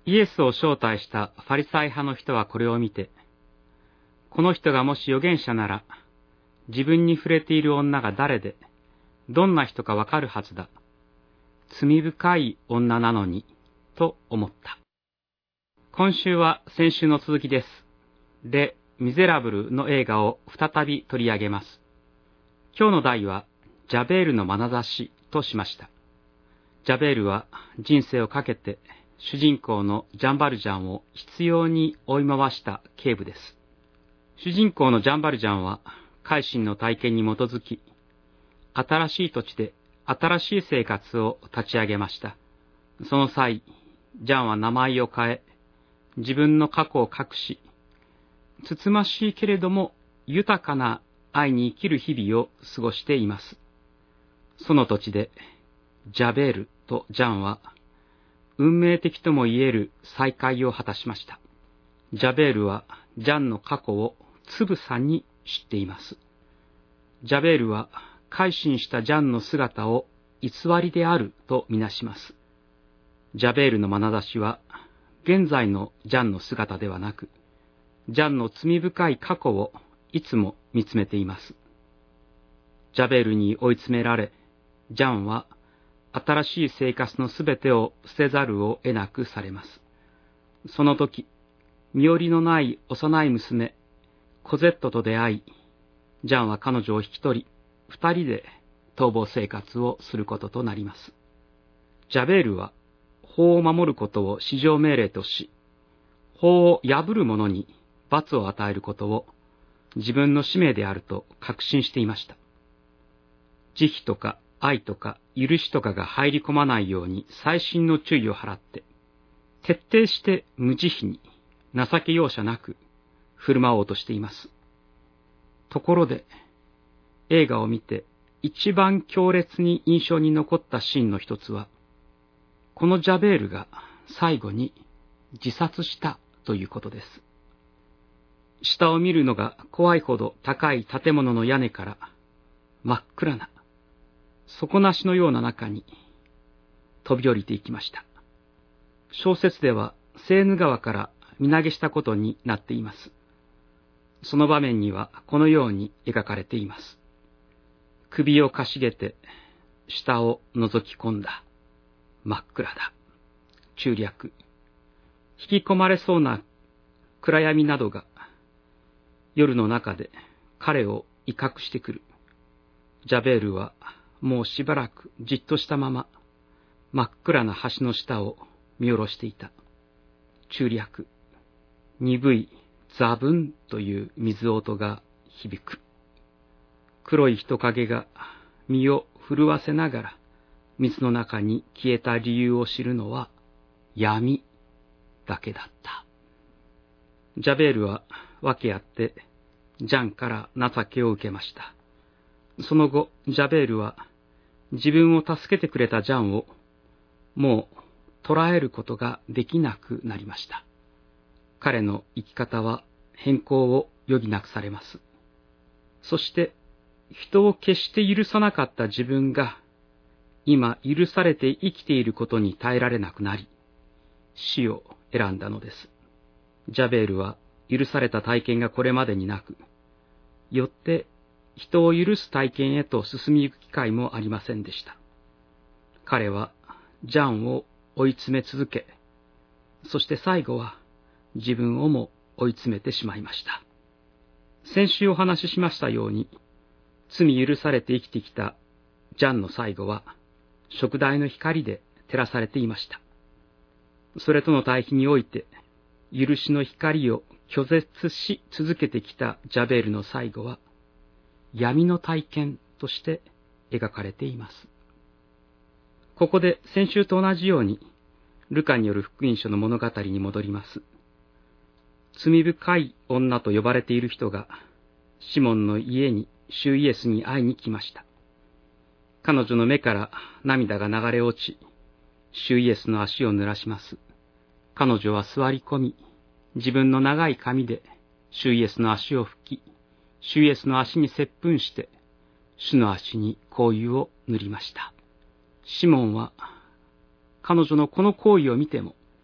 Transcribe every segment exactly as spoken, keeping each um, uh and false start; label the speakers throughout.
Speaker 1: イエスを招待したファリサイ派の人はこれを見て、この人がもし預言者なら、自分に触れている女が誰で、どんな人かわかるはずだ。罪深い女なのに、と思った。今週は先週の続きです。レ・ミゼラブルの映画を再び取り上げます。今日の題は、ジャベールの眼差しとしました。ジャベールは人生をかけて、主人公のジャンバルジャンを執拗に追い回した警部です。主人公のジャンバルジャンは、改心の体験に基づき、新しい土地で新しい生活を立ち上げました。その際、ジャンは名前を変え、自分の過去を隠し、つつましいけれども豊かな愛に生きる日々を過ごしています。その土地で、ジャベールとジャンは、運命的とも言える再会を果たしました。ジャベールはジャンの過去をつぶさに知っています。ジャベールは改心したジャンの姿を偽りであるとみなします。ジャベールの眼差しは現在のジャンの姿ではなく、ジャンの罪深い過去をいつも見つめています。ジャベールに追い詰められ、ジャンは新しい生活のすべてを捨てざるを得なくされます。その時、身寄りのない幼い娘、コゼットと出会い、ジャンは彼女を引き取り、二人で逃亡生活をすることとなります。ジャベールは法を守ることを至上命令とし、法を破る者に罰を与えることを自分の使命であると確信していました。慈悲とか愛とか許しとかが入り込まないように細心の注意を払って、徹底して無慈悲に情け容赦なく振る舞おうとしています。ところで、映画を見て一番強烈に印象に残ったシーンの一つは、このジャベールが最後に自殺したということです。下を見るのが怖いほど高い建物の屋根から真っ暗な底なしのような中に飛び降りていきました。小説ではセーヌ川から身投げしたことになっています。その場面にはこのように描かれています。首をかしげて下を覗き込んだ。真っ暗だ。中略。引き込まれそうな暗闇などが夜の中で彼を威嚇してくる。ジャベールはもうしばらくじっとしたまま真っ暗な橋の下を見下ろしていた。中略。鈍いザブンという水音が響く。黒い人影が身を震わせながら水の中に消えた理由を知るのは闇だけだった。ジャベールは訳あってジャンから情けを受けました。その後、ジャベールは自分を助けてくれたジャンをもう捉えることができなくなりました。彼の生き方は変更を余儀なくされます。そして人を決して許さなかった自分が今許されて生きていることに耐えられなくなり、死を選んだのです。ジャベールは許された体験がこれまでになく、よって人を許す体験へと進みゆく機会もありませんでした。彼はジャンを追い詰め続け、そして最後は自分をも追い詰めてしまいました。先週お話ししましたように、罪許されて生きてきたジャンの最後は、燭台の光で照らされていました。それとの対比において、許しの光を拒絶し続けてきたジャベールの最後は、闇の体験として描かれています。ここで先週と同じように、ルカによる福音書の物語に戻ります。罪深い女と呼ばれている人が、シモンの家に主イエスに会いに来ました。彼女の目から涙が流れ落ち、主イエスの足を濡らします。彼女は座り込み、自分の長い髪で主イエスの足を拭き、主イエスの足に接吻して、主の足に香油を塗りました。シモンは、彼女のこの行為を見ても、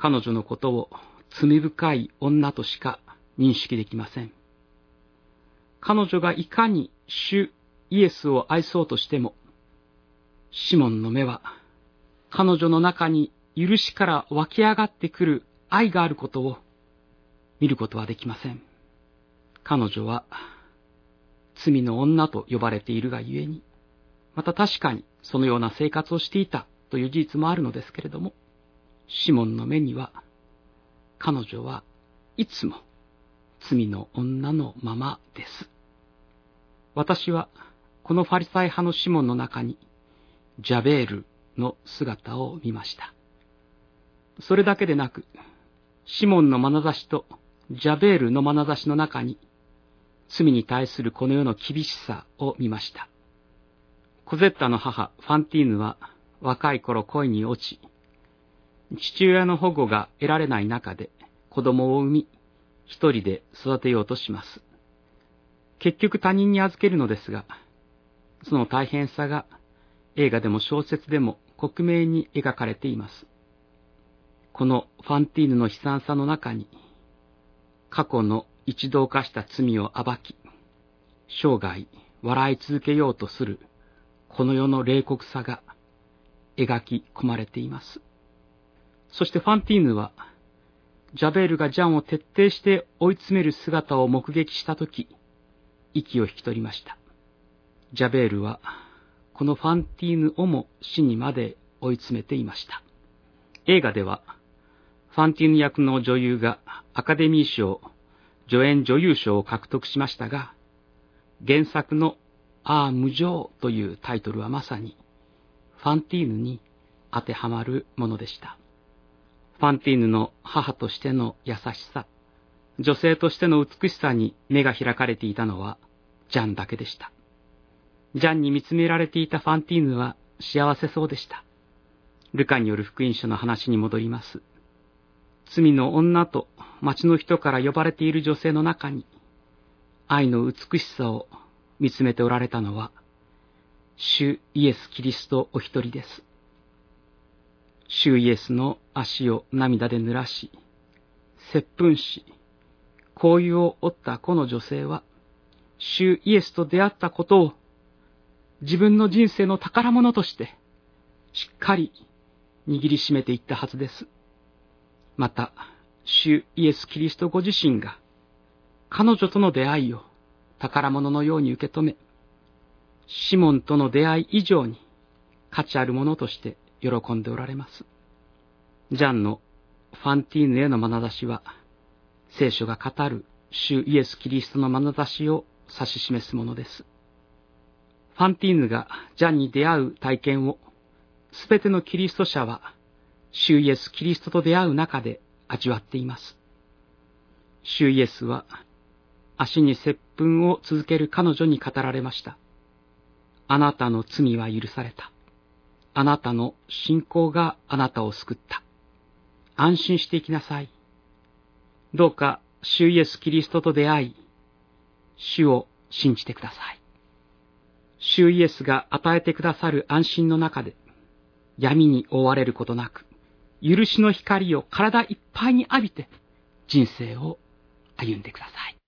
Speaker 1: 彼女のことを罪深い女としか認識できません。彼女がいかに主イエスを愛そうとしても、シモンの目は彼女の中に許しから湧き上がってくる愛があることを見ることはできません。彼女は罪の女と呼ばれているがゆえに、また確かにそのような生活をしていたという事実もあるのですけれども、シモンの目には彼女はいつも罪の女のままです。私はこのファリサイ派のシモンの中にジャベールの姿を見ました。それだけでなく、シモンの眼差しとジャベールの眼差しの中に罪に対するこの世の厳しさを見ました。コゼッタの母ファンティーヌは若い頃恋に落ち、父親の保護が得られない中で子供を産み、一人で育てようとします。結局他人に預けるのですが、その大変さが映画でも小説でも克明に描かれています。このファンティーヌの悲惨さの中に、過去の一度犯した罪を暴き、生涯笑い続けようとするこの世の冷酷さが描き込まれています。そしてファンティーヌは、ジャベールがジャンを徹底して追い詰める姿を目撃したとき、息を引き取りました。ジャベールは、このファンティーヌをも死にまで追い詰めていました。映画では、ファンティーヌ役の女優がアカデミー賞、助演女優賞を獲得しましたが、原作のああ無情というタイトルはまさに、ファンティーヌに当てはまるものでした。ファンティーヌの母としての優しさ、女性としての美しさに目が開かれていたのはジャンだけでした。ジャンに見つめられていたファンティーヌは幸せそうでした。ルカによる福音書の話に戻ります。罪の女と町の人から呼ばれている女性の中に、愛の美しさを見つめておられたのは、主イエス・キリストお一人です。主イエスの足を涙で濡らし、接吻し、香油を折ったこの女性は、主イエスと出会ったことを自分の人生の宝物として、しっかり握りしめていったはずです。また、主イエス・キリストご自身が、彼女との出会いを宝物のように受け止め、シモンとの出会い以上に価値あるものとして喜んでおられます。ジャンのファンティーヌへの眼差しは、聖書が語る主イエス・キリストの眼差しを指し示すものです。ファンティーヌがジャンに出会う体験を、すべてのキリスト者は、主イエス・キリストと出会う中で味わっています。主イエスは、足に接吻を続ける彼女に語られました。あなたの罪は許された。あなたの信仰があなたを救った。安心していきなさい。どうか主イエス・キリストと出会い、主を信じてください。主イエスが与えてくださる安心の中で、闇に覆われることなく、許しの光を体いっぱいに浴びて、人生を歩んでください。